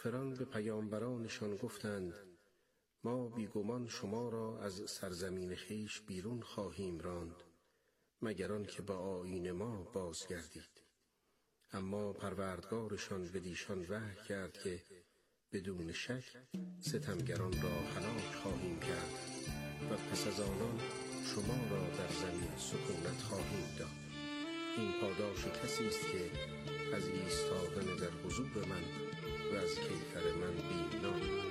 کافران به پیامبرانشان گفتند ما بیگمان شما را از سرزمین خویش بیرون خواهیم راند مگر آن که با آیین ما بازگردید. اما پروردگارشان بدیشان وحی کرد که بدون شک ستمگران را هلاک خواهیم کرد و پس از آنان شما را در زمین سکونت خواهیم داد. این پاداش کسی است که از ایستادن در حضور من و از کیفر من بیمناک.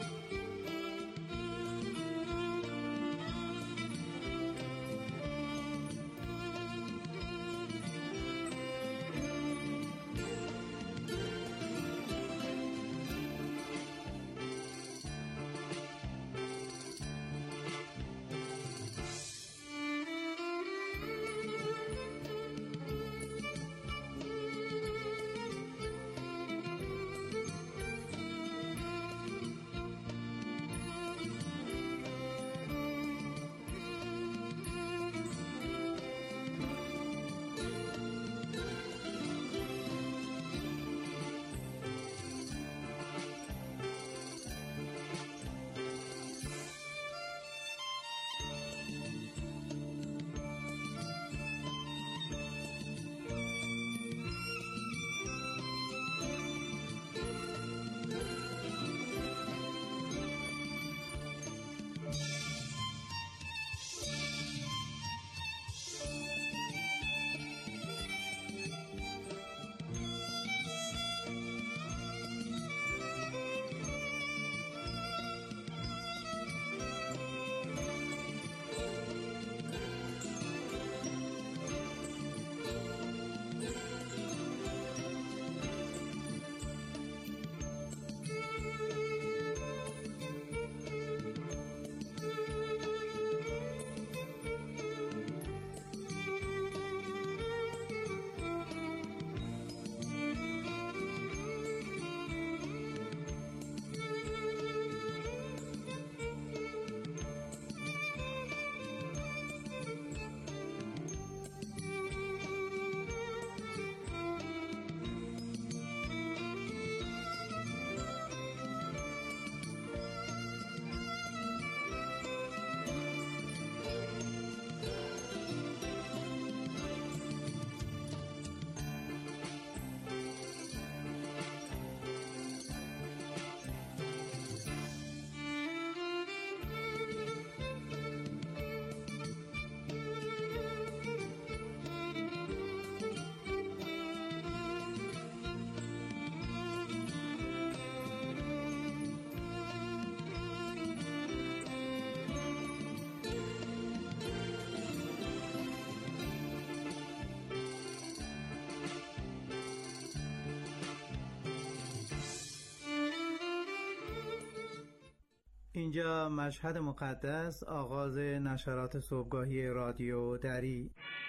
اینجا مشهد مقدس، آغاز نشرات صبحگاهی رادیو دری.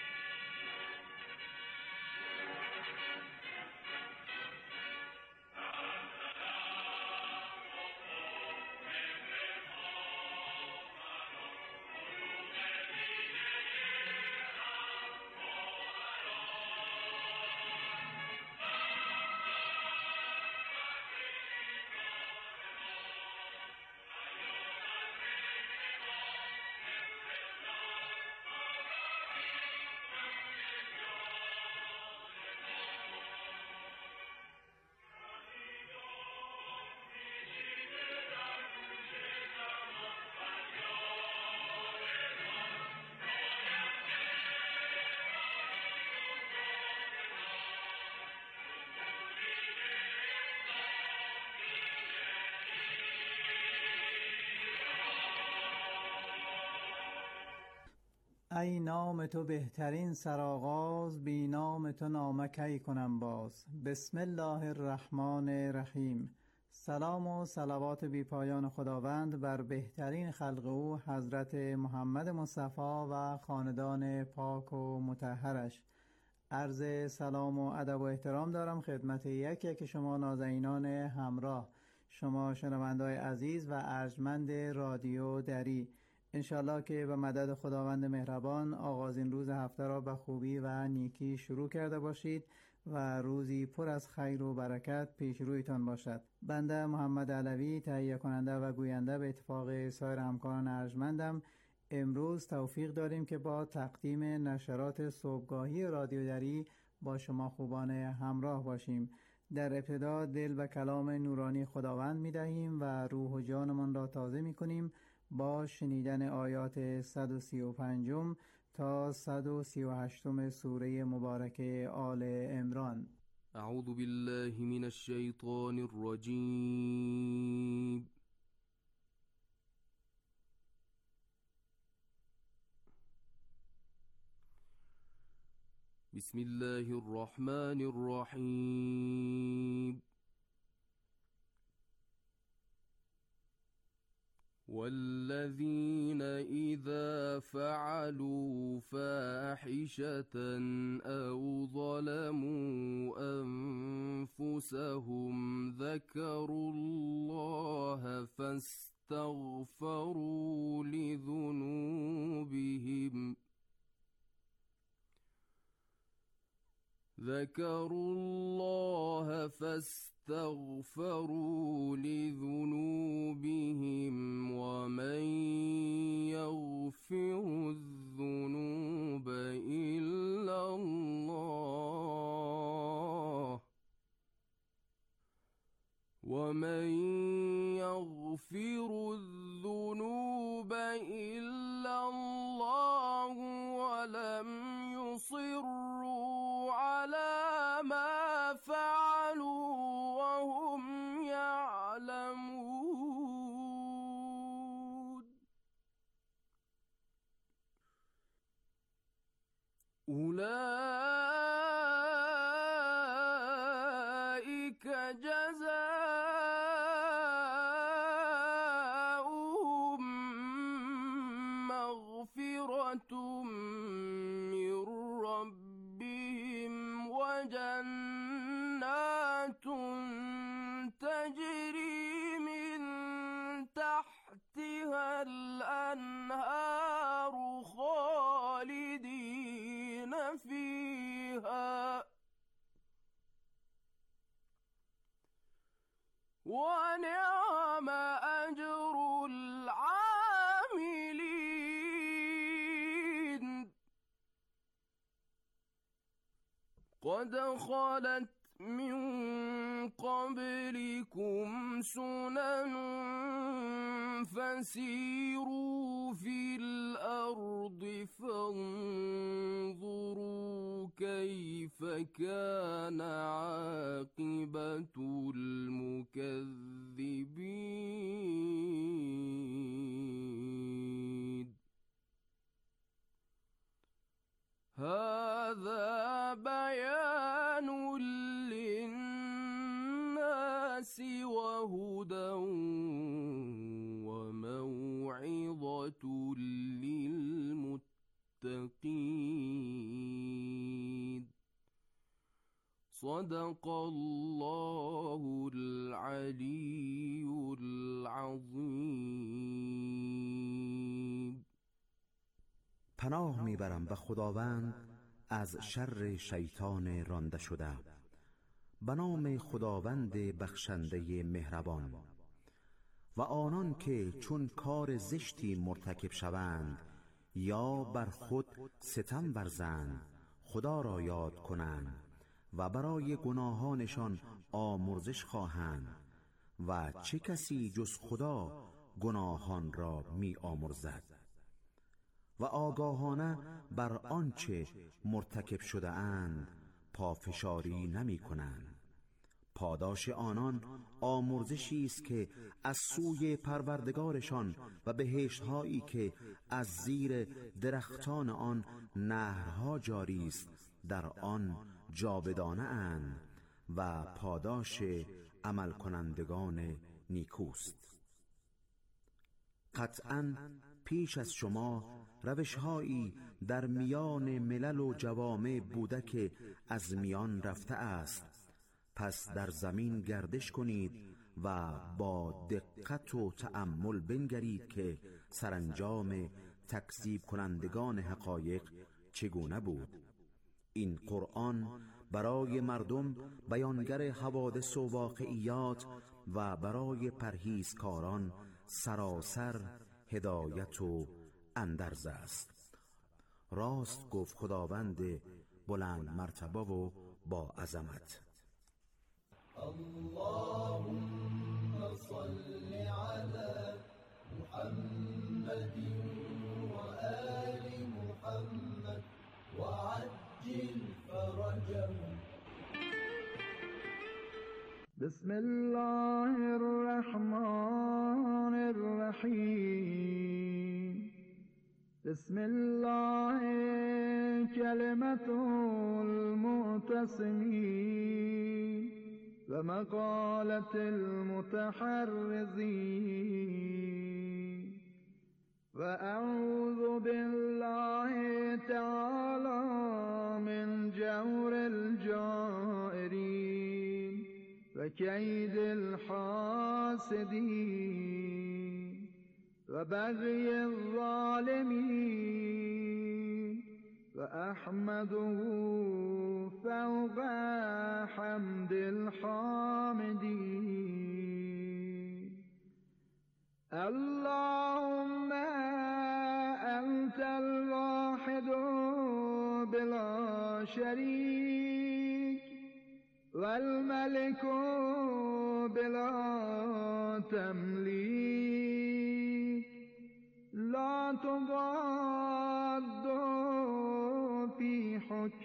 ای نام تو بهترین سرآغاز، بی نام تو نامه کی کنم باز. بسم الله الرحمن الرحیم. سلام و صلوات بی پایان خداوند بر بهترین خلق او حضرت محمد مصطفی و خاندان پاک و مطهرش. عرض سلام و ادب و احترام دارم خدمت یک شما نازنینان همراه، شما شنونده‌های عزیز و ارجمند رادیو دری. انشالله که به مدد خداوند مهربان آغازین روز هفته را به خوبی و نیکی شروع کرده باشید و روزی پر از خیر و برکت پیش رویتان باشد. بنده محمد علوی، تهیه کننده و گوینده، به اتفاق سایر همکاران ارجمندم امروز توفیق داریم که با تقدیم نشرات صبحگاهی رادیو دری با شما خوبان همراه باشیم. در ابتدا دل و کلام نورانی خداوند می دهیم و روح و جانمان را تازه می کنیم با شنیدن آیات 135 تا 138 سوره مبارکه آل عمران. اعوذ بالله من الشیطان الرجیم. بسم الله الرحمن الرحیم. والذين إذا فعلوا فاحشة أو ظلموا أنفسهم ذكروا الله فاستغفروا لذنوبهم ومن يغفر الذنوب إلا الله ولم يصروا على ما فعلوا وهم يعلمون. أولئك جزاؤهم مغفرة من ربهم وجنات تجري من تحتها الأنهار خالدين فيها ونعم أجر العاملين. قد خلت من قبلكم سنن فسيروا في الأرض فانظروا كيف كان عاقبة المكذبين. هذا بيان للناس وهدى وموعظة للمتقين. صدق الله العلي العظيم. پناه میبرم به خداوند از شر شیطان رانده شده. به نام خداوند بخشنده مهربان. و آنان که چون کار زشتی مرتکب شوند یا بر خود ستم ورزند خدا را یاد کنند و برای گناهانشان آمرزش خواهند و چه کسی جز خدا گناهان را می آمرزد و آگاهانه بر آنچه مرتکب شده اند پافشاری نمی کنند. پاداش آنان آمرزشی است که از سوی پروردگارشان و بهشت‌هایی که از زیر درختان آن نهرها جاری است در آن جاودانه اند و پاداش عمل کنندگان نیکوست. قطعاً پیش از شما روش‌هایی در میان ملل و جوامع بوده که از میان رفته است. پس در زمین گردش کنید و با دقت و تأمل بنگرید که سرانجام تکذیب کنندگان حقایق چگونه بود. این قرآن برای مردم بیانگر حوادث و واقعیات و برای پرهیزکاران سراسر هدایت و اندرز است. راست گفت خداوند بلند مرتبه و با عظمت. اللهم صل على محمد و آل محمد و عجل فرجهم. بسم الله الرحمن الرحیم. بسم الله کلمة المعتصمین و مقالة المتحرزین و اعوذ بالله تعالی من جور الجائرین و کید الحاسدین و بغی الظالمین و احمده فوق حمد الحامدین. اللهم انت الواحد بلا شریک والملك بلا تملیک لا تضاد في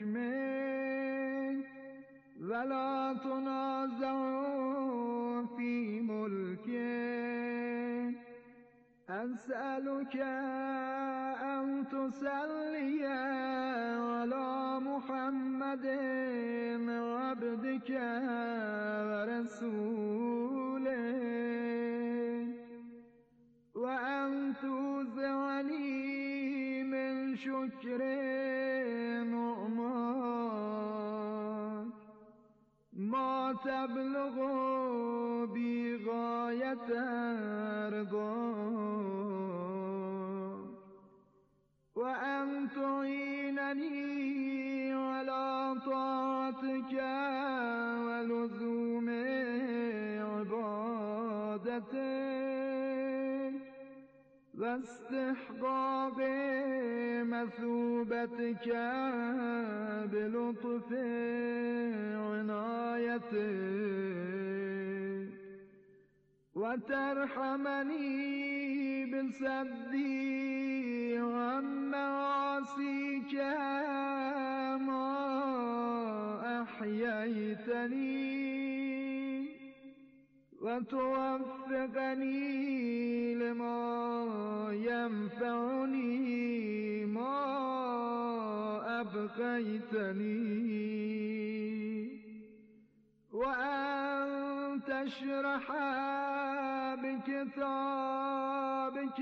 حكمك ولا تنازع في ملكك. أسألك أن تصلي على محمد عبدك ورسولك وأن توزعني من شكر نعماك ما تبلغ بغاية رضاك وأن تعينني على طاعتك ولزوم عبادتك واستحقاق مثوبتك بلطف عنايتك وترحمني بصدي عن معاصيك ما أحييتني وتوفقني لما ينفعني ما أبقيتني وأن تشرح بكتابك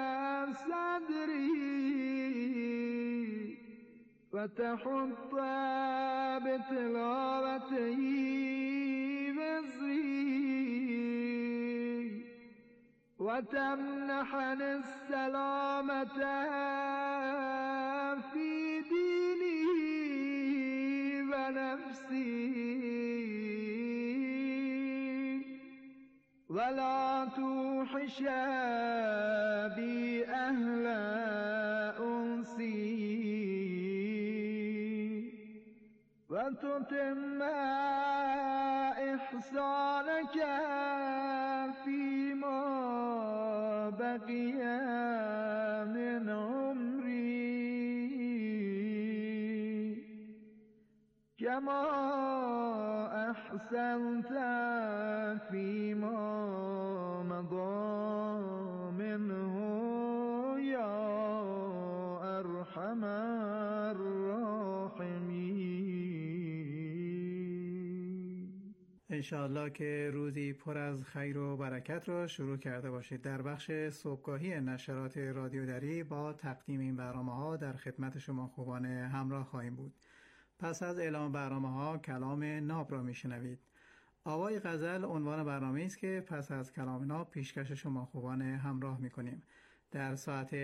صدري وتحط بتلاوته وزري وتمنحني السلامة في ديني ونفسي ولا توحش بي أهل أنسي وتتم إحسانك فيما بقي من عمري كما أحسنت فيما مضى منه يا أرحم الراحمين. انشاءالله که روزی پر از خیر و برکت رو شروع کرده باشید. در بخش صبحگاهی نشرات رادیو دری با تقدیم این برنامه‌ها در خدمت شما خوبان همراه خواهیم بود. پس از اعلام برنامه‌ها کلام ناب را میشنوید. آوای غزل عنوان برنامه است که پس از کلام ناب پیشکش شما خوبان همراه میکنیم. در ساعت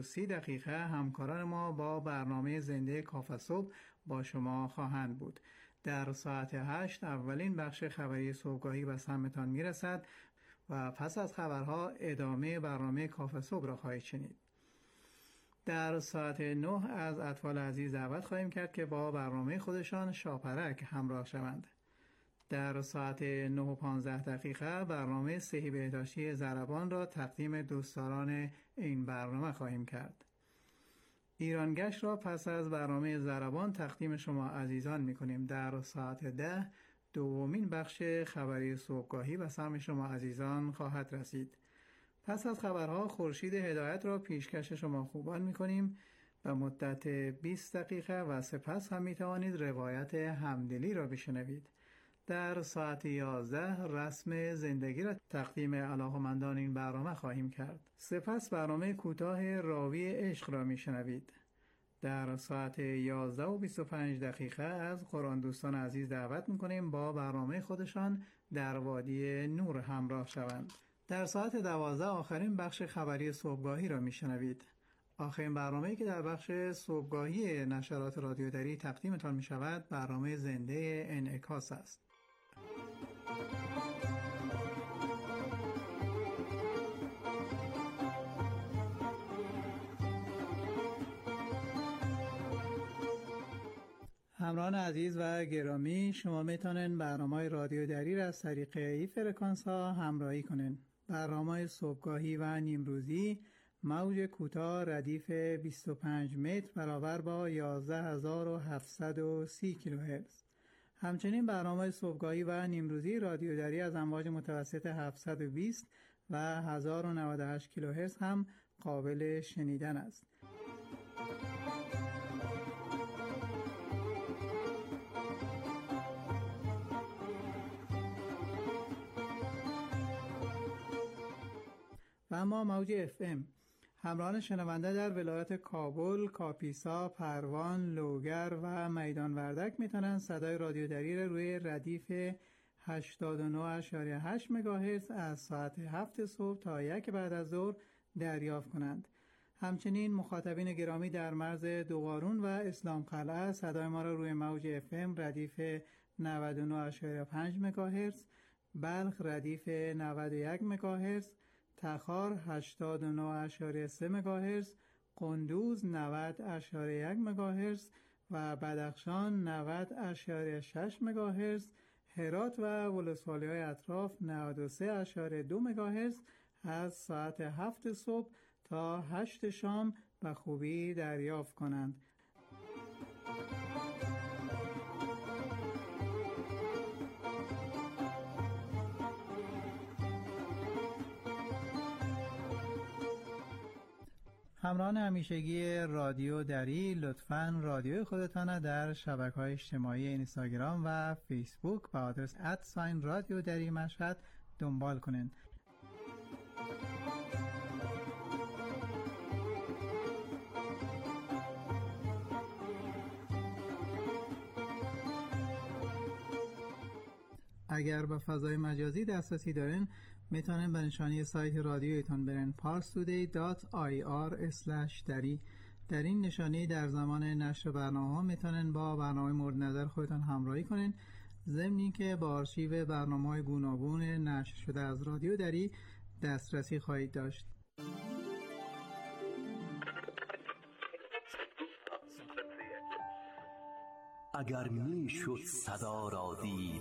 7:30 همکاران ما با برنامه زنده کاف صبح با شما خواهند بود. در ساعت 8 اولین بخش خبری صبحگاهی به سمتان میرسد و پس از خبرها ادامه برنامه کافه صبح را خواهید شنید. در ساعت 9 از اطفال عزیز دعوت خواهیم کرد که با برنامه خودشان شاپرک همراه شوند. در ساعت 9:15 برنامه صحی بهداشتی ضربان را تقدیم دوستداران این برنامه خواهیم کرد. ایرانگشت را پس از برنامه ضربان تقدیم شما عزیزان می‌کنیم. در ساعت 10 دومین بخش خبری صبحگاهی به سمع شما عزیزان خواهد رسید. پس از خبرها خورشید هدایت را پیشکش شما خوبان می‌کنیم به مدت 20 دقیقه و سپس هم می‌توانید روایت همدلی را بشنوید. در ساعت 11 رسم زندگی را تقدیم علاقه‌مندان این برنامه خواهیم کرد. سپس برنامه کوتاه راوی عشق را میشنوید. در ساعت 11:25 از قرآن دوستان عزیز دعوت میکنیم با برنامه خودشان در وادی نور همراه شوند. در ساعت 12 آخرین بخش خبری صبحگاهی را میشنوید. آخرین برنامه‌ای که در بخش صبحگاهی نشرات رادیو دری تقدیمتان میشود برنامه زنده انعکاس است. همراهان عزیز و گرامی، شما میتونین برنامه رادیو دری را از طریق این فرکانس ها همراهی کنین. برنامه صبحگاهی و نیمروزی موج کوتاه ردیف 25 متر برابر با 11730 کیلوهرتز. همچنین برنامه صبحگاهی و نیمروزی رادیو دری از امواج متوسط 720 و 1098 کیلوهرتز هم قابل شنیدن است. و اما موج FM همراهان شنونده در ولایت کابل، کاپیسا، پروان، لوگر و میدان وردک میتونن صدای رادیو دری را روی ردیف 89.8 مگاهرتز از ساعت 7 صبح تا 1 بعد از ظهر دریافت کنند. همچنین مخاطبین گرامی در مرز دوقارون و اسلام قلعه صدای ما را روی موج FM ردیف 99.5 مگاهرتز، بلخ ردیف 91 مگاهرتز، تخار 89.3 مگاهرتز، قندوز 90.1 مگاهرتز و بدخشان 90.6 مگاهرتز، هرات و ولسوالی‌های اطراف 93.2 مگاهرتز از ساعت 7 صبح تا 8 شام به خوبی دریافت کنند. همراهان همیشگی رادیو دری، لطفاً رادیو خودتان در شبکه‌های اجتماعی اینستاگرام و فیسبوک با آدرس @رادیو دری مشهد دنبال کنین. اگر به فضای مجازی دسترسی دارین میتونین به نشانی سایت رادیویتون برین parstoday.ir/dari. در این نشانی در زمان نشر برنامه ها میتونین با برنامه مورد نظر خودتون همراهی کنین، ضمن اینکه با آرشیو برنامه‌های گوناگون نشر شده از رادیو دری دسترسی خواهید داشت. اگر میشد صدا را دید،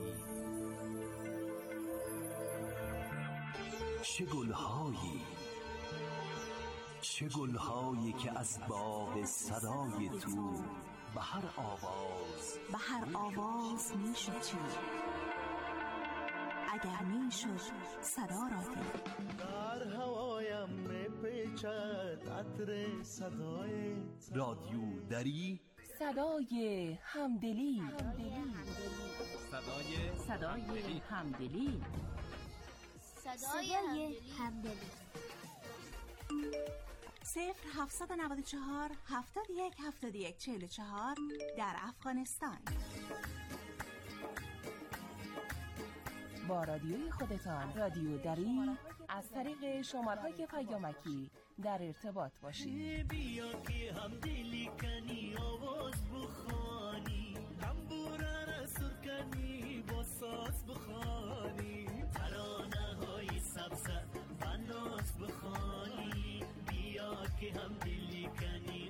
چه گلهایی که از باغ صدای تو به هر آواز میشد چید. اگر میشد صدا را دید، در هوایم میپیچد عطر صدای رادیو دری، صدای همدلی. صدای همدلی. 0794 71 71 44 در افغانستان. با رادیوی خودتان رادیو دری از طریق شماره‌های پیامکی در ارتباط باشید. بیا که همدلی کنی آواز بخوانی، تنبوران سر بزنی با ساز بخوانی ترانه های سبزه و ناز بخوانی بیا که هم دلی کنی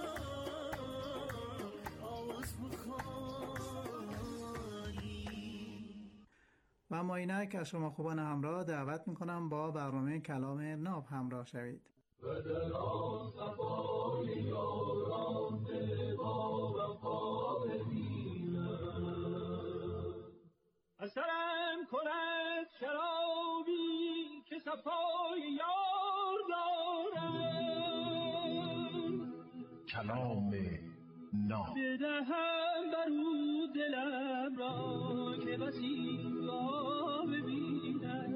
آواز بخوانی. و ما اینک از شما خوبان همراه دعوت میکنم با برنامه کلام ناب همراه شوید. و در آن صفای یاران دل با وفا ببینم اثرم کند شرابی که صفای یار دارم کلام ناب بدهم بر او دلم را که بسی را ببینم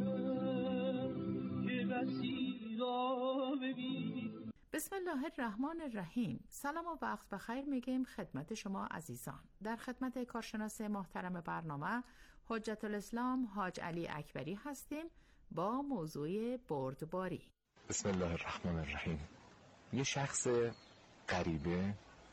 که بسی را ببینم. بسم الله الرحمن الرحیم. سلام و وقت بخیر میگیم خدمت شما عزیزان. در خدمت کارشناس محترم برنامه حجت الاسلام حاج علی اکبری هستیم با موضوع بردباری. بسم الله الرحمن الرحیم. یه شخص غریبه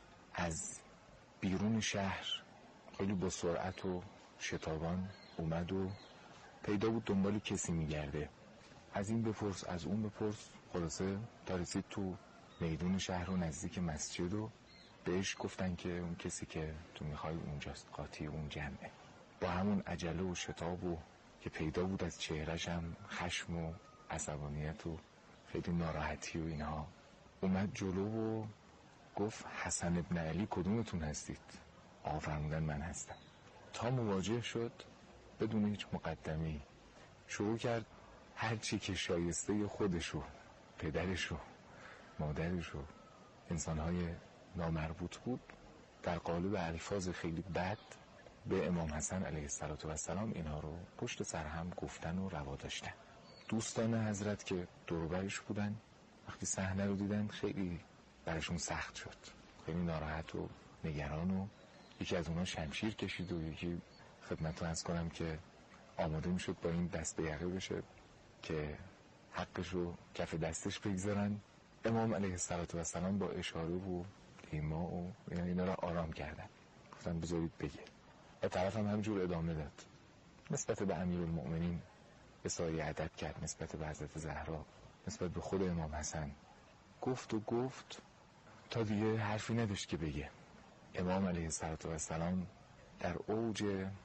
از بیرون شهر خیلی با سرعت و شتابان اومد و پیدا بود دنبال کسی میگرده. از این بپرس از اون بپرس، خلاصه تا رسید تو میدون شهر و نزدیک مسجد و بهش گفتن که اون کسی که تو میخوای اونجاست، قاطی اون جمعه. با همون عجله و شتاب و که پیدا بود از چهرش هم خشم و عصبانیت و خیلی ناراحتی و اینها، اومد جلو و گفت حسن ابن علی کدومتون هستید؟ آقا فرمودن من هستم. تا مواجه شد بدون هیچ مقدمی شروع کرد هر چی که شایسته خودشو، پدرشو، مادرشو، انسانهای نامربوط بود در قالب الفاظ خیلی بد به امام حسن علیه السلام اینها رو پشت سر هم گفتن و روا داشتن. دوستان حضرت که دور و برش بودن وقتی صحنه رو دیدن خیلی براشون سخت شد، خیلی ناراحت و نگران و یکی از اونها شمشیر کشید و یکی خدمتتون عرض کنم که آماده میشد با این دست به یقه بشه که حقش رو کف دستش بگذارن. امام علیه السلام با اشاره و ایما و اینا را آرام کردن، گفتن بذارید بگه. و طرف هم همجور ادامه داد، نسبت به امیرالمؤمنین اظهار ادب کرد، نسبت به حضرت زهرا، نسبت به خود امام حسن گفت و گفت تا دیگه حرفی نداشت که بگه. امام علیه السلام در اوج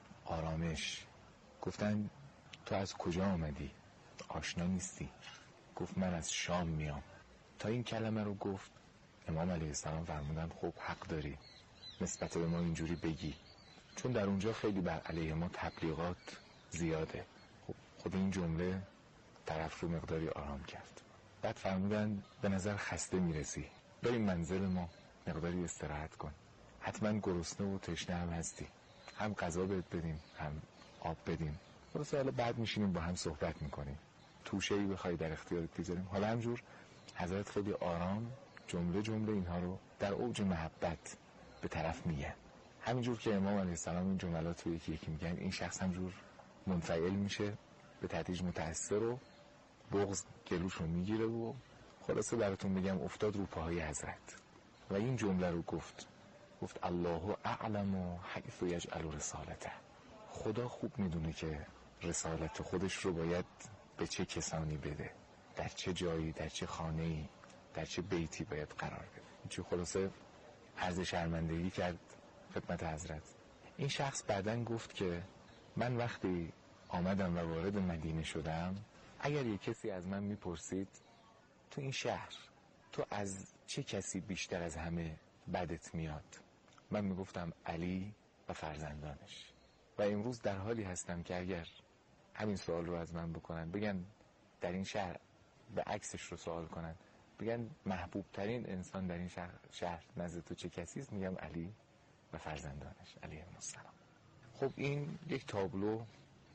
آرامش گفتن تو از کجا آمدی؟ آشنا نیستی؟ گفت من از شام میام. تا این کلمه رو گفت امام علیه السلام فرمودن خب حق داری نسبت به ما اینجوری بگی، چون در اونجا خیلی بر علیه ما تبلیغات زیاده. خب خود این جمله طرف رو مقداری آرام کرد. بعد فرمودن به نظر خسته میرسی، بریم منزل ما مقداری استراحت کن، حتما گرسنه و تشنه هم هستی، هم غذا بهت بدیم هم آب بدیم، درسته حالا بعد میشینیم با هم صحبت میکنیم، توشه‌ای بخوای در اختیارت بذاریم. حالا همجور حضرت خیلی آرام جمله جمله اینها رو در اوج محبت به طرف میگن. همینجور که امام علیه السلام این جملات رو یکی یکی میگن این شخص همجور منفعل میشه، به تدریج متأثر و بغض گلوش رو میگیره و خلاصه براتون بگم افتاد رو پاهای حضرت و این جمله رو گفت الله اعلم حیث یجعل رسالته. خدا خوب میدونه که رسالت خودش رو باید به چه کسانی بده، در چه جایی، در چه خانه‌ای، در چه بیتی باید قرار بده. چه خلاصه عرض شرمندگی کرد خدمت حضرت. این شخص بعداً گفت که من وقتی آمدم و وارد مدینه شدم، اگر یک کسی از من میپرسید تو این شهر تو از چه کسی بیشتر از همه بدت میاد، من میگفتم علی و فرزندانش. و امروز در حالی هستم که اگر همین سوال رو از من بکنن، بگن در این شهر به عکسش رو سوال کنن، بگن محبوب ترین انسان در این شهر نزد تو چه کسی است، میگم علی و فرزندانش علیهم السلام. خب این یک تابلو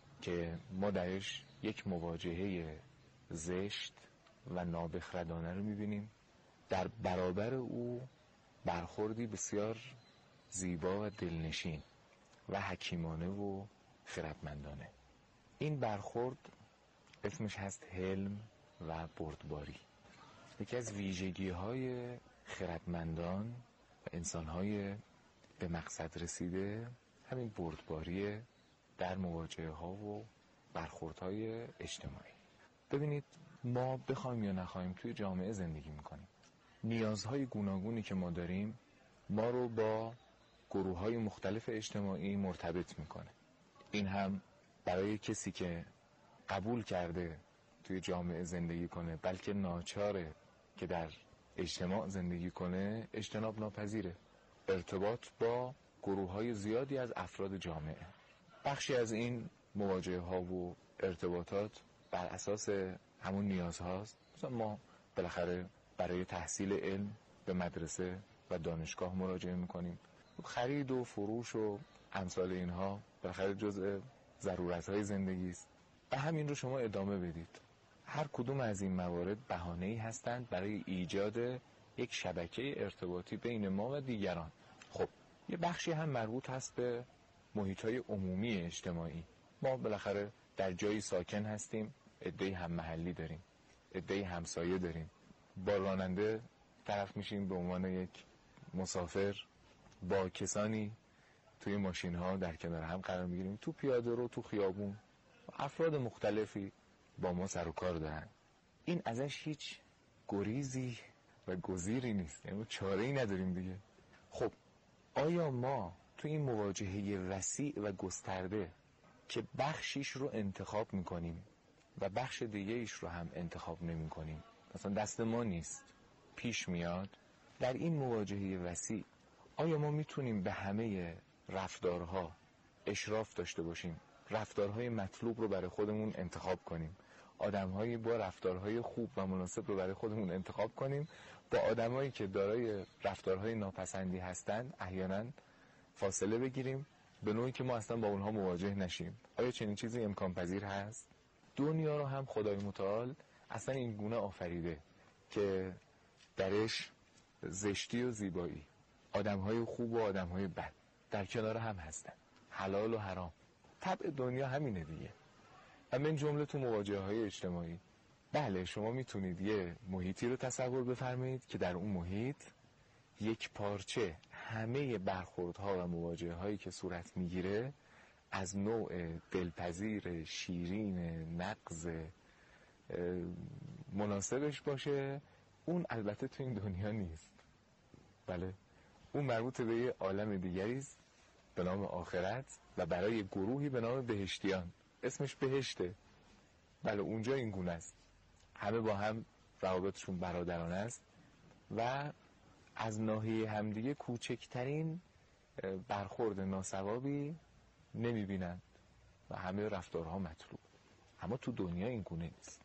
که ما درش یک مواجهه زشت و نابخردانه رو میبینیم، در برابر او برخوردی بسیار زیبا و دلنشین و حکیمانه و خردمندانه. این برخورد اسمش هست حلم و بردباری. یکی از ویژگی‌های خردمندان و انسان‌های به مقصد رسیده همین بردباری در مواجهه ها و برخوردهای اجتماعی. ببینید ما بخوایم یا نخوایم توی جامعه زندگی میکنیم. نیازهای گوناگونی که ما داریم ما رو با گروه‌های مختلف اجتماعی مرتبط میکنه. این هم برای کسی که قبول کرده توی جامعه زندگی کنه بلکه ناچاره که در اجتماع زندگی کنه اجتناب ناپذیره. ارتباط با گروه‌های زیادی از افراد جامعه. بخشی از این مواجهه ها و ارتباطات بر اساس همون نیازهاست. مثلا ما بالاخره برای تحصیل علم به مدرسه و دانشگاه مراجعه میکنیم. خرید و فروش و امثال اینها بالاخره جزء ضرورت‌های زندگی است و همین رو شما ادامه بدید. هر کدوم از این موارد بهانه‌ای هستند برای ایجاد یک شبکه ارتباطی بین ما و دیگران. خب یه بخشی هم مربوط هست به محیط‌های عمومی اجتماعی. ما بالاخره در جایی ساکن هستیم، عده‌ای هم محلی داریم، عده‌ای همسایه داریم. با راننده طرف میشیم به عنوان یک مسافر، با کسانی توی ماشین‌ها در کنار هم قرار میگیریم، تو پیاده رو، تو خیابون افراد مختلفی با ما سر و کار دارن. این ازش هیچ گریزی و گزیری نیست، یعنی چاره‌ای نداریم دیگه. خب آیا ما تو این مواجهه وسیع و گسترده که بخشیش رو انتخاب میکنیم و بخش دیگه ایش رو هم انتخاب نمی کنیم، مثلا دست ما نیست، پیش میاد، در این مواجهه وسیع آیا ما میتونیم به همه رفتارها اشراف داشته باشیم، رفتارهای مطلوب رو برای خودمون انتخاب کنیم، آدمهایی با رفتارهای خوب و مناسب رو برای خودمون انتخاب کنیم، با آدمهایی که دارای رفتارهای ناپسندی هستند احیانا فاصله بگیریم به نوعی که ما اصلا با اونها مواجه نشیم؟ آیا چنین چیزی امکان پذیر هست؟ دنیا رو هم خدای متعال اصلا این گونه آفریده که درش زشتی و زیبایی، آدمهای خوب و آدمهای بد در کنار هم هستن، حلال و حرام. طبع دنیا همینه دیگه. و من جمله تو مواجهه های اجتماعی، بله شما میتونید یه محیطی رو تصور بفرمایید که در اون محیط یک پارچه همه برخوردها و مواجهه هایی که صورت میگیره از نوع دلپذیر، شیرین، نغز مناسبش باشه. اون البته تو این دنیا نیست. بله اون مربوط به یه عالم دیگریست به نام آخرت و برای گروهی به نام بهشتیان، اسمش بهشته. بله اونجا این گونه است، همه با هم روابطشون برادرانه است و از ناحیه همدیگه کوچکترین برخورد ناسوابی نمیبینند و همه رفتارها مطلوب. اما تو دنیا این گونه نیست.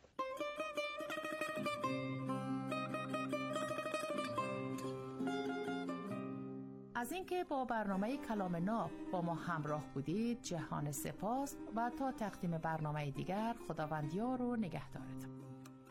از اینکه با برنامه کلام ناب با ما همراه بودید جهان سپاس و تا تقدیم برنامه دیگر خداوندیار و نگهدارتون.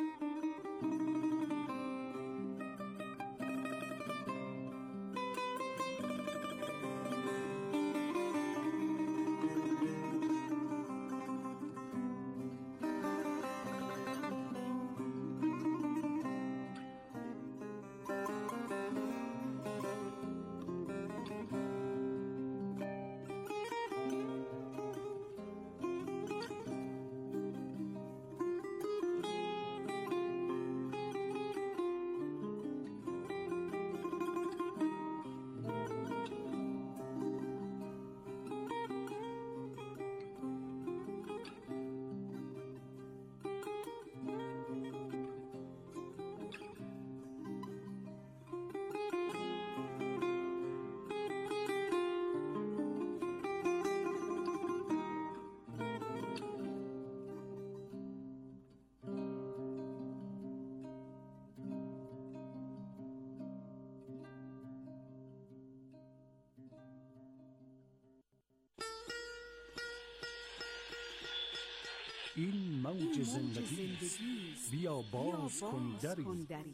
این موج زندگی بیا باز کن دری.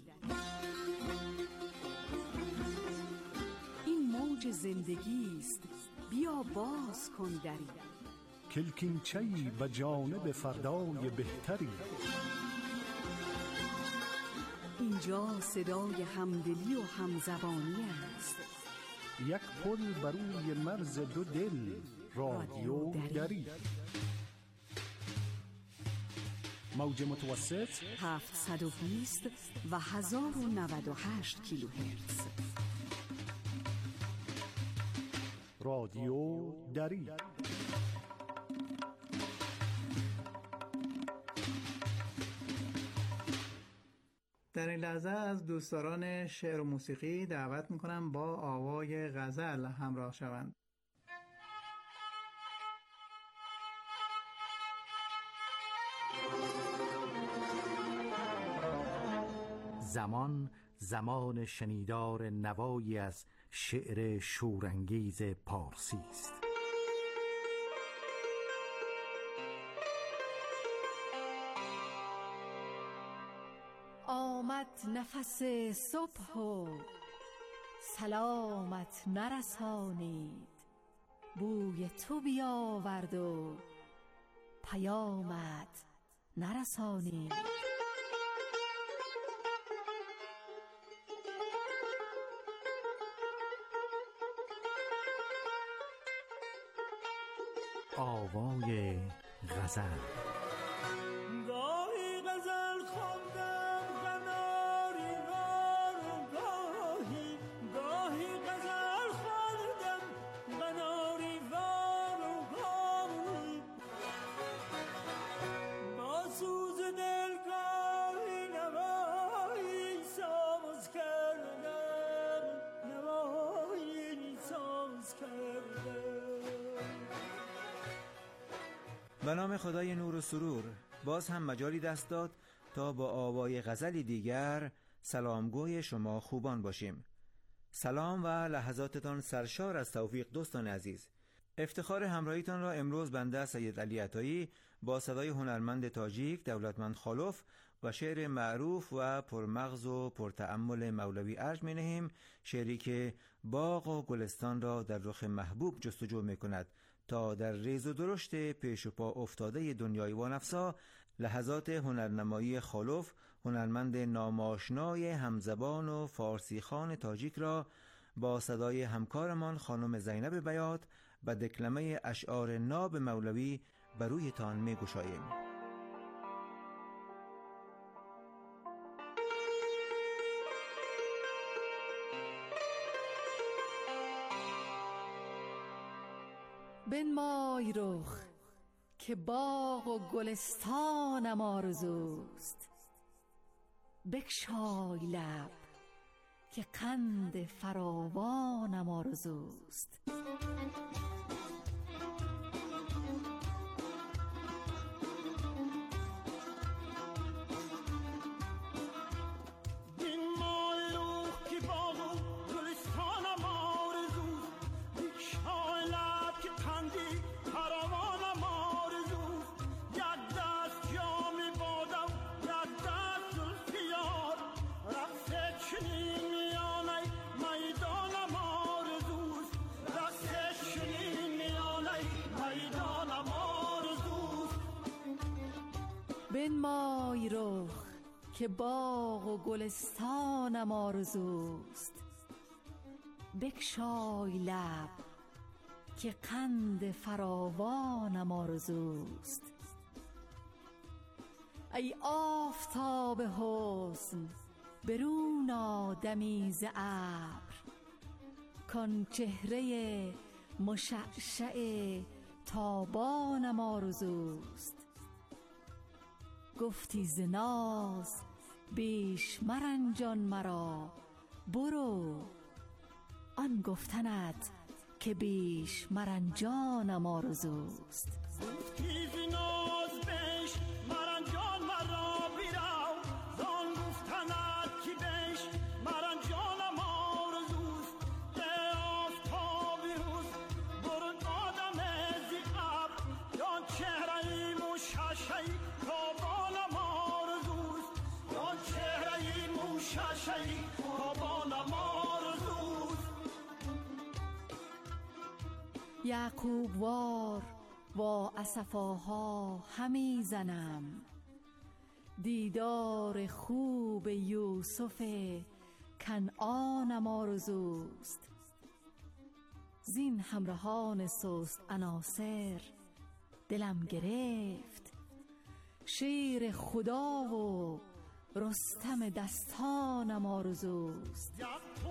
این موج زندگی است بیا باز کن دری. کلکینچه‌ای به جانب فردای بهتری. اینجا صدای همدلی و همزبانی است. یک پل بروی مرز دو دل. رادیو دری. موج متوسط 720 و 1098 کیلوهرتز. رادیو دری. در این لحظه از دوستداران شعر و موسیقی دعوت میکنم با آوای غزل همراه شوند. زمان شنیدار نوایی از شعر شورانگیز پارسی است. آمد نفس صبح و سلامت نرسانید، بوی تو بیاورد و پیامت نرسانید. آوای غزل. گاهی غزل خواندم قناری وار و گاهی غزل خواندم قناری وار و گاهی با سوز دل گاهی نوایی ساز کردم، نوایی ساز کردم. به نام خدای نور و سرور. باز هم مجالی دست داد تا با آوای غزلی دیگر سلامگوی شما خوبان باشیم. سلام و لحظاتتان سرشار از توفیق دوستان عزیز. افتخار همراهیتان را امروز بنده سید علی عطایی با صدای هنرمند تاجیک دولتمند خالوف و شعر معروف و پرمغز و پرتأمل مولوی ارج می نهیم، شعری که باغ و گلستان را در رخ محبوب جستجو می کند تا در ریز و درشت پیش و پا افتاده دنیای وانفسا لحظات هنرنمایی خالوف، هنرمند ناماشنای همزبان و فارسی خوان تاجیک را با صدای همکارمان خانم زینب بیات و دکلمه اشعار ناب مولوی بر روی تان می گشاییم. بنمای رخ که باغ و گلستانم آرزوست، بگشای لب که قند فراوانم آرزوست. بنمای رخ که باغ و گلستانم آرزوست، بگشای لب که قند فراوانم آرزوست. ای آفتاب حسن برون آدمی ز ابر، کان چهره مشعشع تابانم آرزوست. گفتی ز ناز بیش مرنجان مرا، برو آن گفتنت که بیش مرنجانم آرزوست. گفتی ز ناز بیش مرنجان مرا، بیرو زان گفتنت که بیش مرنجانم آرزوست. ای آفتابی روز برون آدم ز ابر، جان چهره مشعشع تابانم آرزوست. جان چهره مشعشع تابانم آرزوست. یعقوب وار با اسفاها همی زنم، دیدار خوب یوسف کنعانم آرزوست. زین همراهان سست عناصر دلم گرفت. شیر خدا و رستم دستانم آرزوست.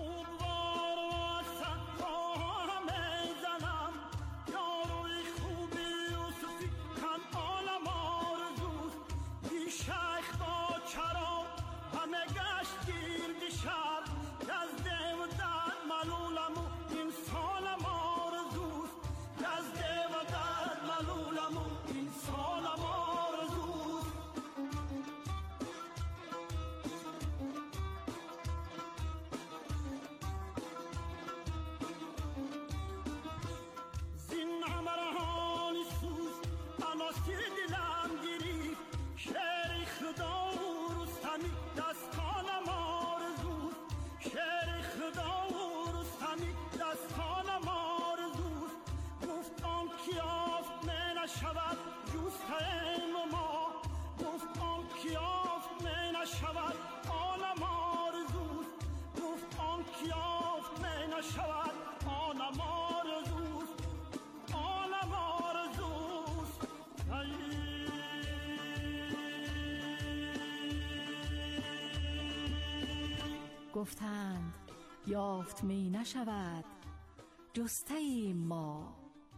گفتند یافت می نشود جسته ایم ما.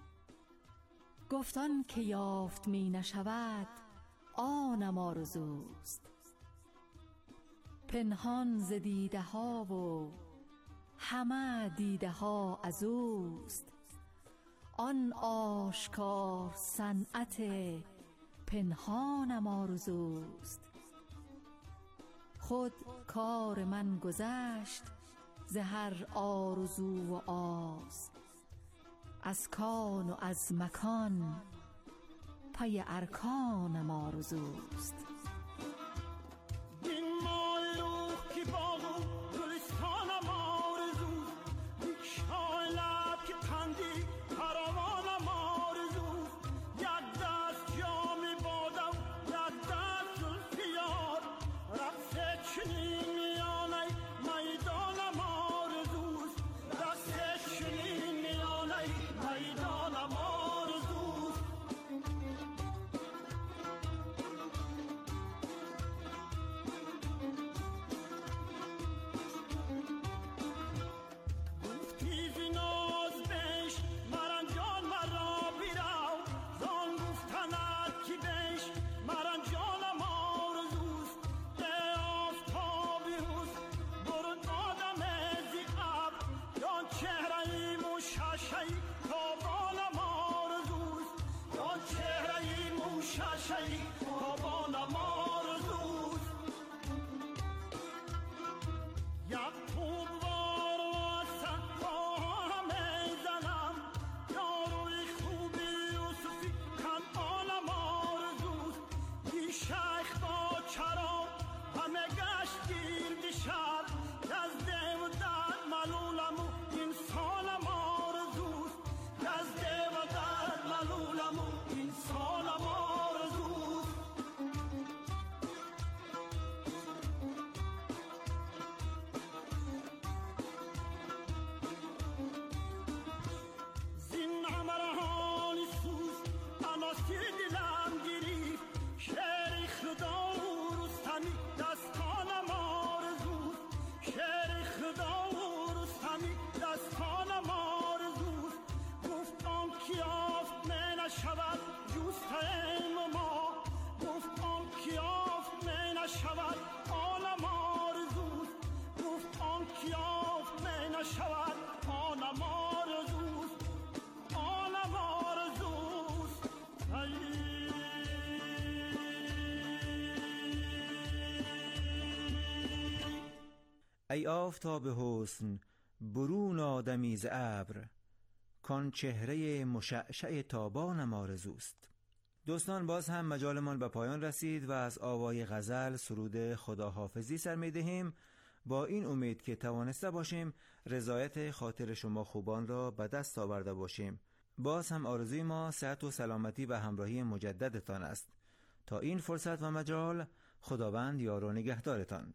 گفتان که یافت می نشود آنم آرزوست. پنهان ز دیده ها و همه دیده ها از اوست. آن آشکار صنعت پنهانم آرزوست. خود کار من گذشت ز هر آرزو و آز. از کان و از مکان پی ارکانم آرزوست. ای آفتاب حسن برون آدمی ز ابر. کان چهره مشعشع تابانم آرزوست. دوستان باز هم مجالمان به پایان رسید و از آوای غزل سرود خداحافظی سر می دهیم، با این امید که توانسته باشیم رضایت خاطر شما خوبان را به دست آورده باشیم. باز هم آرزوی ما صحت و سلامتی و همراهی مجددتان است. تا این فرصت و مجال، خداوند یار و نگهدارتان.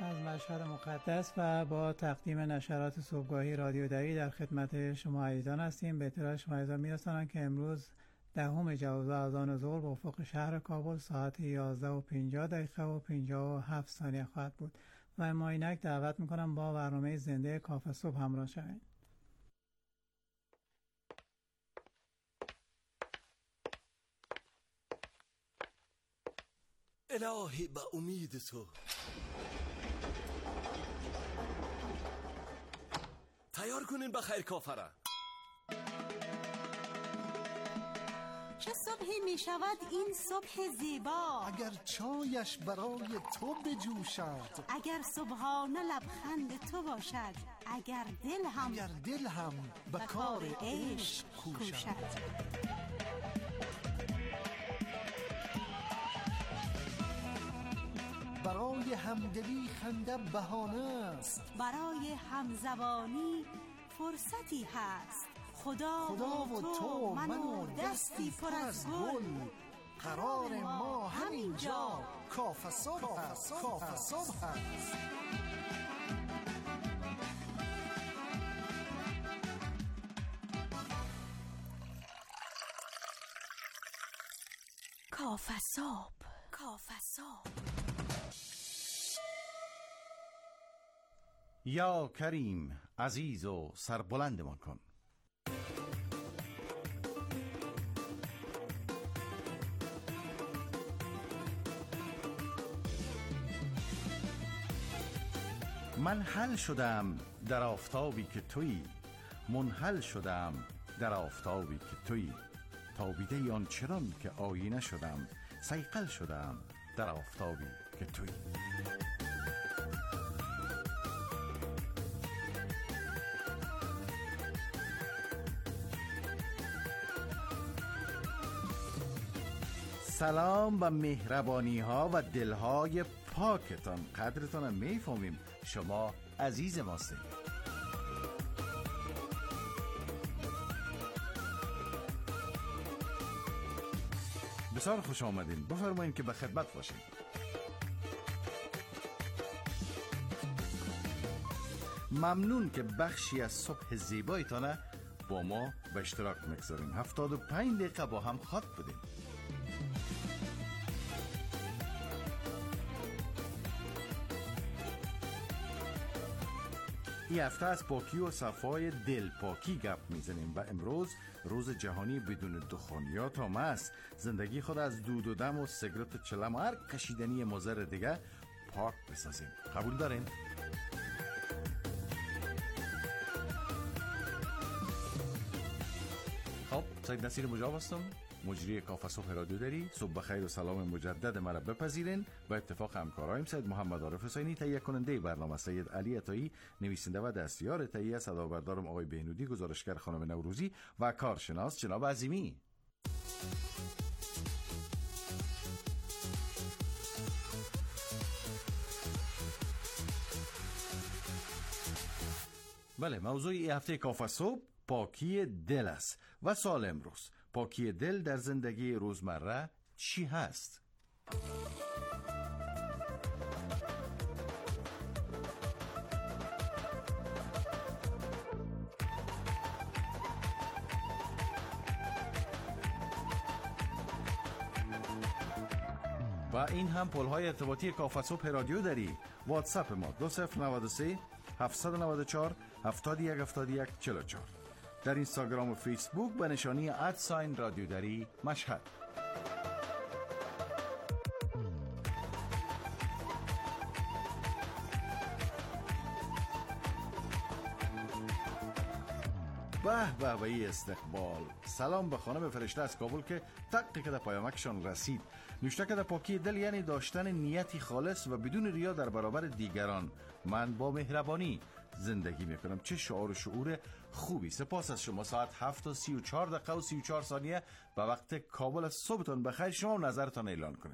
از مشهد مقدس و با تقدیم نشرات صبحگاهی رادیو دری در خدمت شما عزیزان هستیم. به اطلاع شما عزیزان می‌رسانم که امروز 10 جوزا اذان ظهر به افق شهر کابل ساعت 11:50 و 57 ثانیه خواهد بود و ما اینک دعوت می‌کنم با برنامه زنده کافه صبح همراه شوید. الهی به امید تو تیار کنین بخیر کافره. چه صبحی می شود این صبح زیبا، اگر چایش برای تو بجوشد، اگر صبحانه لبخند تو باشد، اگر دل هم به کار عشق کوشد. برای همدلی خنده بهانه است، برای همزبانی فرصتی هست. خدا و تو من و دستی پر از گل، قرار ما همینجا کافه صبح است. کافه صبح. یا کریم عزیز و سربلندمان کن. من حل شدم در آفتابی که تویی، منحل شدم در آفتابی که تویی، تابیده آن چران که آینه شدم، صیقل شدم در آفتابی که تویی. سلام و مهربانی ها و دلهای پاکتان. قدرتان هم میفهمیم، شما عزیز ماستید. بسیار خوش آمدین. بفرمایید که به خدمت باشید. ممنون که بخشی از صبح زیبایتانه با ما به اشتراک میگذارین. 75 دقیقه با هم خاط بودیم. این هفته از پاکی و صفای دلپاکی گپ میزنیم و امروز روز جهانی بدون دخانیات هم است. زندگی خود از دود و دم و سیگرت و چلم و هر کشیدنی مضر دیگه پاک بسازیم. قبول دارین؟ خب، سید نصیر مجاب هستم، مجری کافه صبح رادیو دری. صبح بخیر و سلام مجدد مرا بپذیرین. با اتفاق همکارایم سید محمد عارف حسینی تهیه کننده برنامه، سید علی عطایی نویسنده و دستیار تهیه، صدابردارم آقای بهنودی، گزارشگر خانم نوروزی و کارشناس جناب عظیمی. بله، موضوع این هفته کافه صبح پاکی دل است و سوال امروز: پاکی دل در زندگی روزمره چی هست؟ و این هم پل‌های ارتباطی کافه صبح رادیو دری. واتساپ ما 2093 794 7171 44. در اینستاگرام و فیسبوک به نشانی رادیو دری مشهد. به به ای استقبال. سلام به خانم فرشته از کابل که تقی که در پیامکشان رسید. نوشته که در پاکی دل یعنی داشتن نیتی خالص و بدون ریا در برابر دیگران. من با مهربانی زندگی میکنم. چه شعار و شعور خوبی. سپاس از شما. ساعت 7:34 و 34 ثانیه به وقت کابل. از صبحتون بخیر. شما نظرتان اعلان کنید.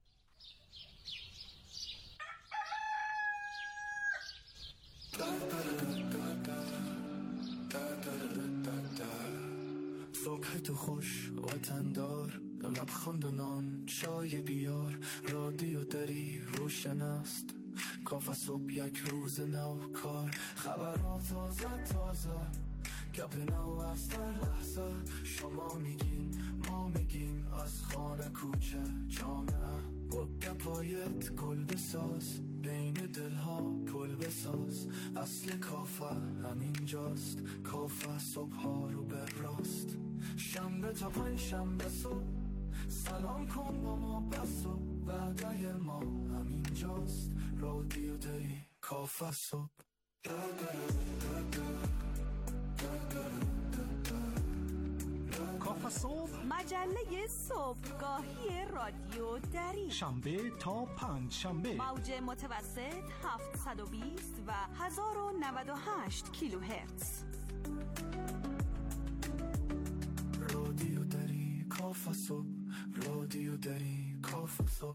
صبح تو خوش وطندار، لبخند و نان چای بیار، رادیو دری روشن است، کافه صبح یک روز نو کار، خبرها تازه گپ نو از در لحظه. شما میگین ما میگیم از خانه کوچه جامعه، با گپایت گل بساز بین دلها پل بساز. اصل کافه همینجاست، کافه صبح ها رو بر راست. شنبه تا پنج شنبه صبح سلام کن با ما بس و وعده ما همینجاست. رادیو داری کافه صبح. کافه صبح، مجله صبحگاهی رادیو دری، شنبه تا پنج شنبه، موج متوسط 720 و 1098 کیلوهرتز. رادیو دری کافه صبح، رادیو دری کافه صبح.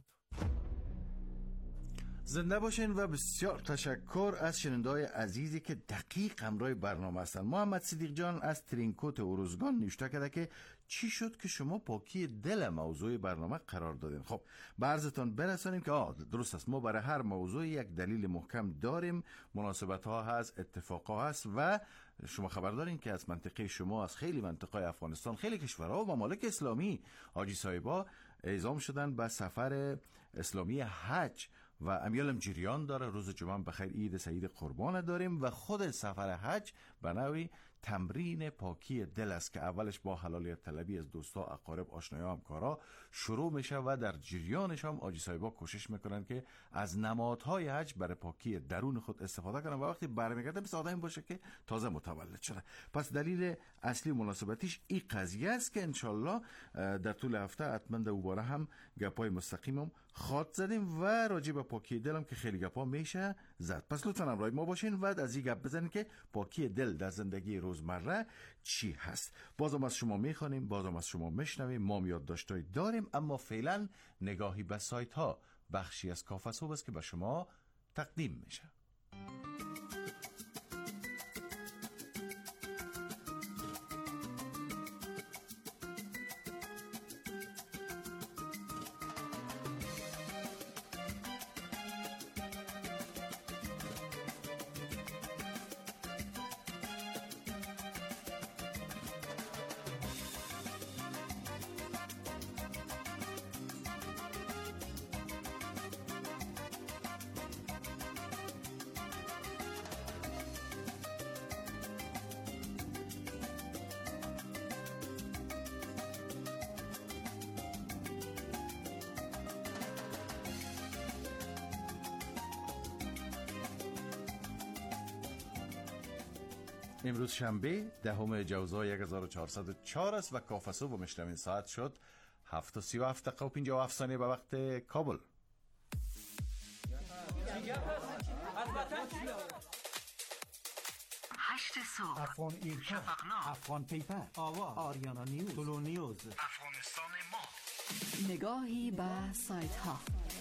زنده باشین و بسیار تشکر از شنونده‌های عزیزی که دقیق همراه برنامه هستند. محمد صدیق جان از ترینکوت اوروزگان نوشته کرده که چی شد که شما پاکی دل موضوع برنامه قرار دادین. خب به عرضتان برسانیم که درست است، ما برای هر موضوع یک دلیل محکم داریم، مناسبت ها هست، اتفاق ها هست و شما خبر دارین که از منطقه شما، از خیلی منطقه افغانستان، خیلی کشورها و ممالک اسلامی حاجی صاحبا اعزام شدن به سفر اسلامی حج و امیالم جریان داره. روز جمعه بخیر، عید سعید قربان داریم و خود سفر حج به نوعی تمرین پاکی دل است که اولش با حلالیت طلبی از دوستا، اقارب، آشنایا، همکارا شروع میشه و در جریانش هم حاجی صاحبا کوشش میکنن که از نمادهای حج برای پاکی درون خود استفاده کنن و وقتی برمیگردن مثل آدمی باشه که تازه متولد شده. پس دلیل اصلی مناسبتیش این قضیه است که انشالله در طول هفته حتما دوباره هم گپای مستقیمم خاط زدیم و راجع به پاکی دلم که خیلی گپا میشه زد. پس لطفا همراه ما باشین و از این گپ بزنین که پاکی دل در زندگی روزمره چی هست. بازم از شما میخوانیم، بازم از شما میشنویم، ما یادداشتای داریم، اما فعلا نگاهی به سایت ها بخشی از کافه صبح است که به شما تقدیم میشه. امروز شنبه 10 جوزای 1404 است و کافه صبح مشنوین. ساعت شد 7:37 و 57 ثانیه به وقت کابل. هشت صبح، افغان ایرکا، افغان پیپر، آوا، آریانا نیوز، طلو نیوز، افغانستان ما. نگاهی به سایت ها.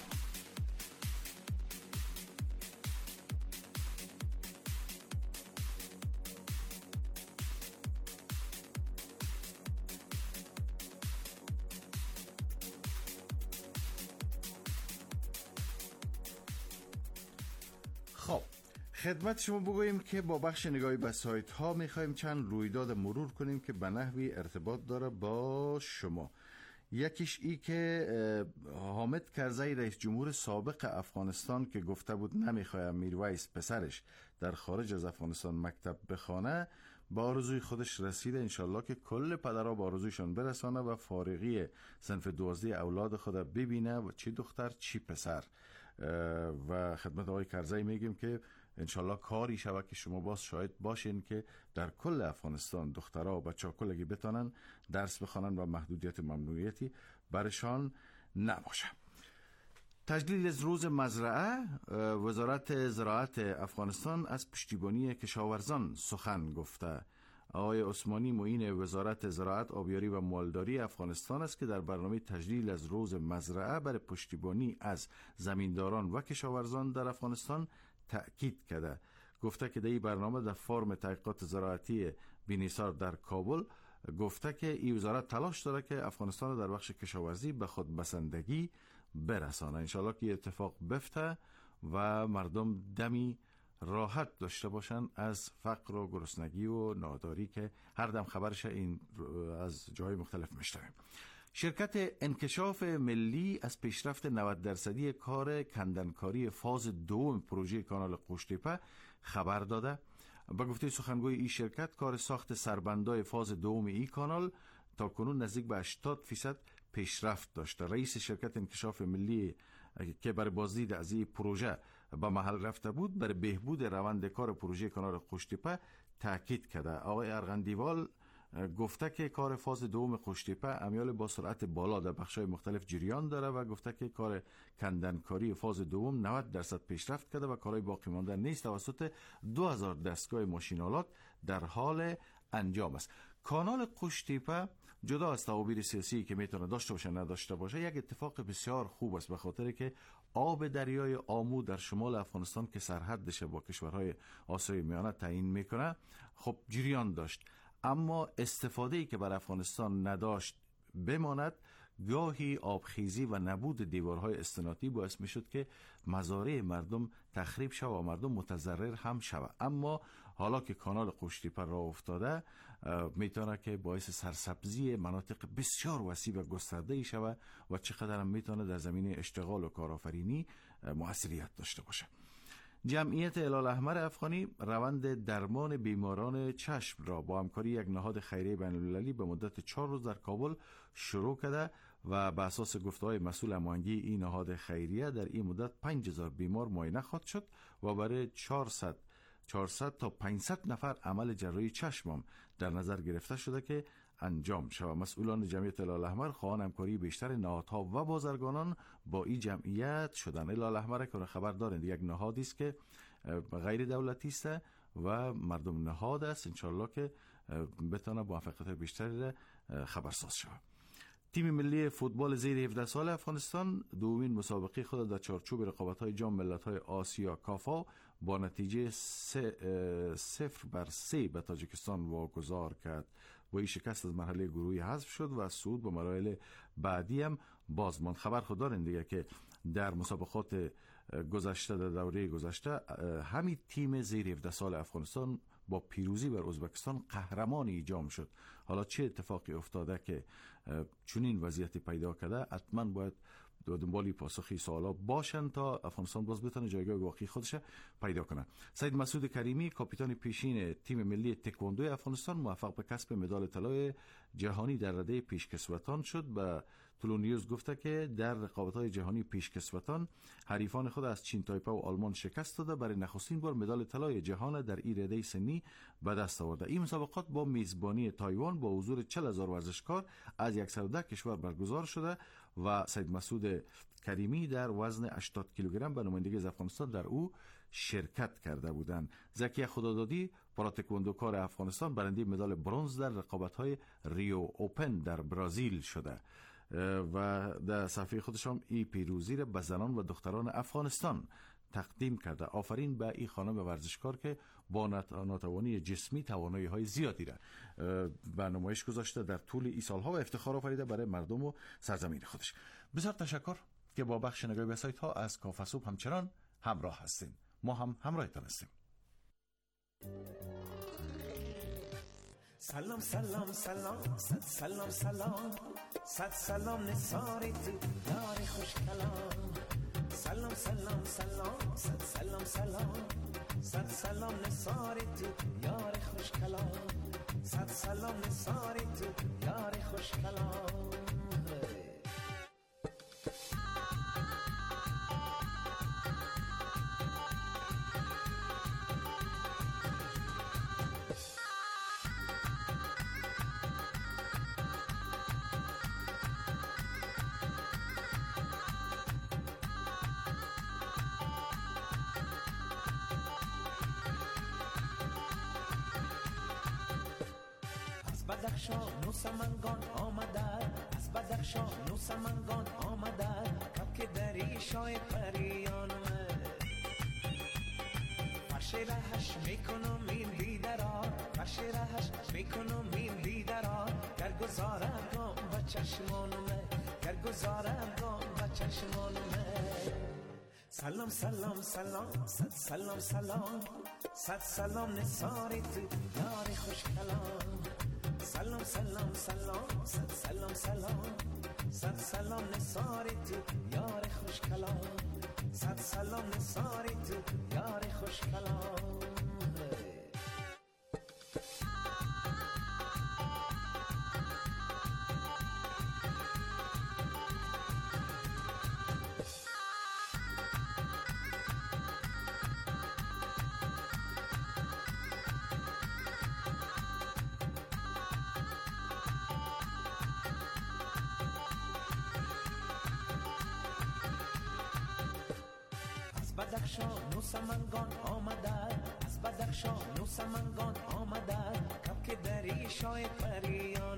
خب خدمت شما بگوییم که با بخش نگاهی به سایت ها میخوایم چند رویداد مرور کنیم که به نحوی ارتباط داره با شما. یکیش ای که حامد کرزی رئیس جمهور سابق افغانستان که گفته بود نمیخواد میرویس پسرش در خارج از افغانستان مکتب بخونه، با آرزوی خودش رسیده. انشالله که کل پدرها با آرزویشان برسانه و فارغی صنف 12 اولاد خود ببینه و چی دختر چی پسر. و خدمت آقای کرزی میگیم که انشالله کاری شود که شما باز شاهد باشین که در کل افغانستان دخترها و بچه ها کلگی بتانن درس بخوانن و محدودیت ممنوعیتی برشان نباشه. تجلیل از روز مزرعه، وزارت زراعت افغانستان از پشتیبانی کشاورزان سخن گفته. آقای عثمانی معین وزارت زراعت، آبیاری و مالداری افغانستان است که در برنامه تجلیل از روز مزرعه برای پشتیبانی از زمینداران و کشاورزان در افغانستان تأکید کرده. گفته که در این برنامه در فرم تحقیقات زراعتی بینیسار در کابل گفته که این وزارت تلاش داره که افغانستان در بخش کشاورزی به خود بسندگی برسانه. انشالله که اتفاق بفته و مردم دمی راحت داشته باشن از فقر و گرسنگی و ناداری که هر دم خبرش این از جای مختلف میشنویم. شرکت انکشاف ملی از پیشرفت 90% کار کندنکاری فاز دوم پروژه کانال قوشتیپه خبر داده. با گفته سخنگوی این شرکت، کار ساخت سربندای فاز دوم این کانال تا کنون نزدیک به 80% پیشرفت داشته. رئیس شرکت انکشاف ملی که برای بازدید از این پروژه به محل رفته بود، برای بهبود روند کار پروژه کانال قوشتیپه تاکید کرده. آقای ارغندیوال گفته که کار فاز دوم قوشتیپه امیال با سرعت بالا در بخش‌های مختلف جریان داره و گفته که کار کندنکاری فاز دوم 90% پیشرفت کرده و کارهای باقی مانده نیز توسط 2000 دستگاه ماشین‌آلات در حال انجام است. کانال قوشتیپه جدا از تعابیر سیاسی که میتونه داشته باشه نداشته باشه، یک اتفاق بسیار خوب است، به خاطر که آب دریای آمو در شمال افغانستان که سرحدش با کشورهای آسیای میانه تعیین میکنه، خب جریان داشت، اما استفاده‌ای که بر افغانستان نداشت بماند، گاهی آبخیزی و نبود دیوارهای استنادی باعث میشد که مزارع مردم تخریب شود و مردم متضرر هم شود. اما حالا که کانال قوشتیپه راه افتاده، میتونه که باعث سرسبزی مناطق بسیار وسیع و گسترده شود و چقدر هم میتونه در زمینه اشتغال و کارآفرینی موثریت داشته باشه. جمعیت هلال احمر افغانی روند درمان بیماران چشم را با همکاری یک نهاد خیریه بین‌المللی به مدت 4 روز در کابل شروع کرده و به اساس گفته‌های مسئول امانگی این نهاد خیریه در این مدت 5000 بیمار معاینه خواهد شد و برای 400 تا 500 نفر عمل جراحی چشم در نظر گرفته شده که انجام شود. مسئولان جمعیت هلال احمر خواهان همکاری بیشتر نهادها و بازرگانان با این جمعیت شدن. هلال احمر که خبر دارند یک نهادی است که غیر دولتی است و مردم نهاد است، انشالله که بتونه با موفقیت بیشتری خبرساز شود. تیم ملی فوتبال زیر 17 سال افغانستان دومین مسابقه خود در چارچوب رقابت‌های جام ملت‌های آسیا کافا با نتیجه 0-3 به تاجیکستان واگذار کرد. با این شکست از مرحله گروهی حذف شد و صعود به مراحل بعدی هم بازماند. خبر خود دارین دیگه که در مسابقات گذشته، در دوره گذشته، همین تیم زیر 17 سال افغانستان با پیروزی بر ازبکستان قهرمان جام شد. حالا چه اتفاقی افتاده که چنین وضعیتی پیدا کرده؟ حتما باید دنبالی پاسخی سوالا باشن تا افغانستان باز بتونه جایگاه واقعی خودش پیدا کنه. سید مسعود کریمی کاپیتان پیشین تیم ملی تکواندو افغانستان موفق به کسب مدال طلای جهانی در رده پیشکسوتان شد. به طلوع نیوز گفته که در رقابت‌های جهانی پیشکسوتان حریفان خود از چین، تایپه و آلمان شکست داده، برای نخستین بار مدال طلای جهان در این رده سنی به دست آورده. این مسابقات با میزبانی تایوان با حضور 40000 ورزشکار از 110 کشور برگزار شده و سید مسعود کریمی در وزن 80 کیلوگرم به نمایندگی از افغانستان در او شرکت کرده بودند. زکی خدادادی پاراتکواندوکار افغانستان برنده مدال برنز در رقابت‌های ریو اوپن در برزیل شده و در صفحه خودش هم این پیروزی را به زنان و دختران افغانستان تقدیم کرده. آفرین به این خانم ورزشکار که با ناتوانی جسمی توانایی‌های زیادی را به نمایش گذاشته در طول این سالها و افتخار آفریده برای مردم و سرزمین خودش. بسیار تشکر که با بخش نگاهی به سایت ها از کافه صبح همچنان همراه هستین. ما هم همراهتان هستیم. سلام سلام سلام صد سلام سلام صد سلام نثاری تو یار خوش کلام. سلام سلام سلام صد سلام سلام صد سلام نثاری تو یار خوش کلام. صد سلام نثاری تو یار خوش کلام. بدخشان و سمنگان آمده، از بدخشان و سمنگان آمده، کبک دری شای پریان فرش رهش میکنم این دیدرا، فرش رهش میکنم این دیدرا، گر گذارم به چشمانم، گر گذارم به چشمانم. سلام سلام سلام صد سلام سلام صد سلام نثار تو یار خوش کلام سلام سلام سلام صد سلام سلام صد سلام نثار تو یار خوش کلام صد سلام نثار تو یار خوش کلام بدخشان و سمنگان آمدد از بدخشان و سمنگان آمدد کبک دری شای پریان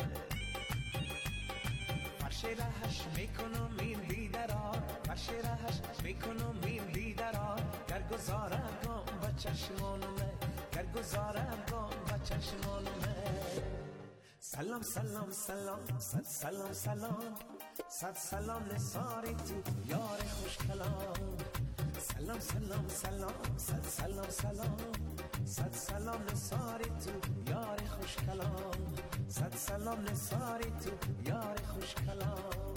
فرش رهش میکنم این بیدرا فرش رهش میکنم این بیدرا گرگزارگان و چشمانمه گرگزارگان و چشمانمه سلام سلام سلام صد سلام سلام صد سلام نثاری تو یار خوش کلام سلام سلام سلام صد سلام سلام صد سلام نثاری تو یار خوش کلام صد سلام نثاری تو یار خوش کلام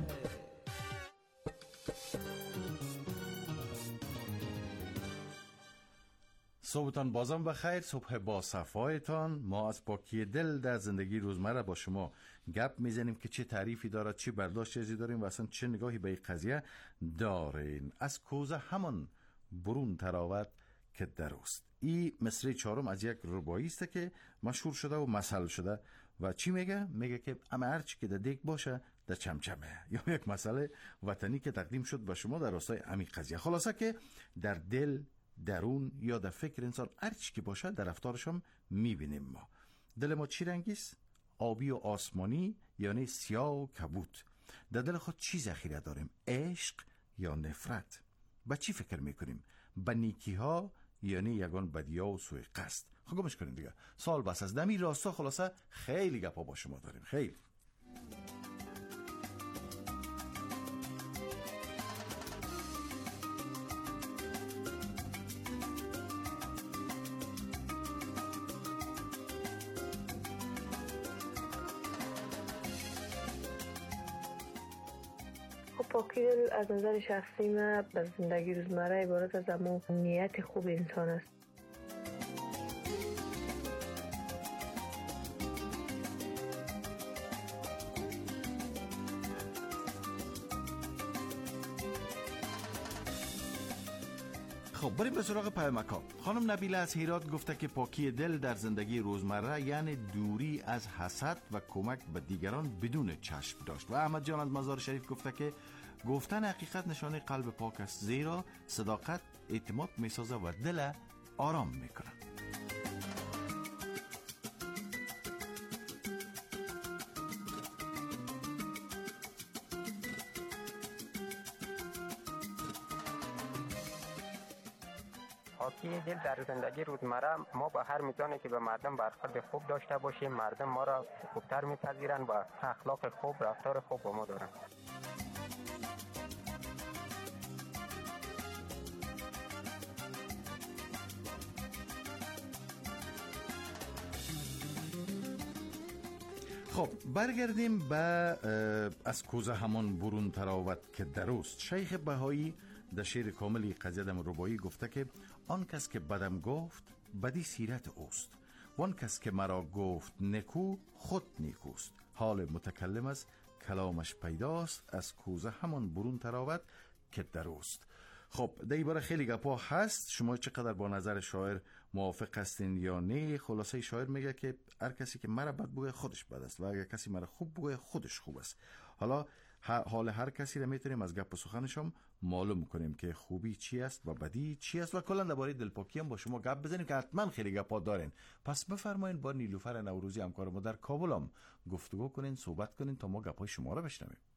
صبحتان بازم بخیر، صبح با صفایتان. ما از پاکی دل در زندگی روزمره با شما گپ میزنیم که چه تعریفی دارد، چه برداشت چیزی داریم و اصلا چه نگاهی به این قضیه دارین. از کوزه همان برون تراود که دروست. این مصرع چهارم از یک ربایی است که مشهور شده و مثل شده و چی میگه؟ میگه که اما هرچی که در دیگ باشه در چمچمه. یا یک مسئله وطنی که تقدیم شد به شما در راستای همین قضیه. خلاصه که در دل، درون یا در فکر انسان هر چی که باشه در رفتارش هم میبینیم. ما دل ما چی رنگیست؟ آبی و آسمانی یعنی سیاه و کبود. در دل خود چی ذخیره داریم؟ عشق یا نفرت؟ به چی فکر میکنیم؟ به نیکی ها یعنی یگان بدیا و سوء قصد؟ خب گمش کنیم دیگه. سال بس از دمی راستا خلاصه خیلی گپا با شما داریم. خیلی پاکی دل از نظر شخصی من به زندگی روزمره عبارت از همون نیت خوب انسان است. خب بریم به سراغ پیامک‌ها. خانم نبیله از هرات گفته که پاکی دل در زندگی روزمره یعنی دوری از حسد و کمک به دیگران بدون چشم داشت. و احمد جان از مزار شریف گفته که گفتن حقیقت نشانه قلب پاک است، زیرا صداقت اعتماد میسازه و دل آرام میکنه. پاکی دل در زندگی روزمره ما با هر میزانی که به مردم برخورد خوب داشته باشیم، مردم ما را خوبتر میپذیرند و اخلاق خوب، رفتار خوب با ما دارند. خب برگردیم به از کوزه همان برون تراود که دروست. شیخ بهایی در شعر کاملی قضیه دم ربایی گفته که آن کس که بدم گفت بدی سیرت اوست، وان کس که مرا گفت نکو خود نیکوست. حال متکلم از کلامش پیداست، از کوزه همان برون تراود که دروست. خب در این باره خیلی گپا هست. شما چقدر با نظر شاعر موافق هستین یا نه؟ خلاصه شاعر میگه که هر کسی که مرا بد بگه خودش بد است و اگر کسی مرا خوب بگه خودش خوب است. حالا حال هر کسی را میتونیم از گپ و سخنش هم معلوم کنیم که خوبی چی است و بدی چی است و کلا درباره دلپاکی هم با شما گپ بزنیم که حتما خیلی گپا دارین. پس بفرمایید با نیلوفر نوروزی همکار ما در کابل هم گفتگو کنین، صحبت کنین تا ما گپای شما را بشنویم.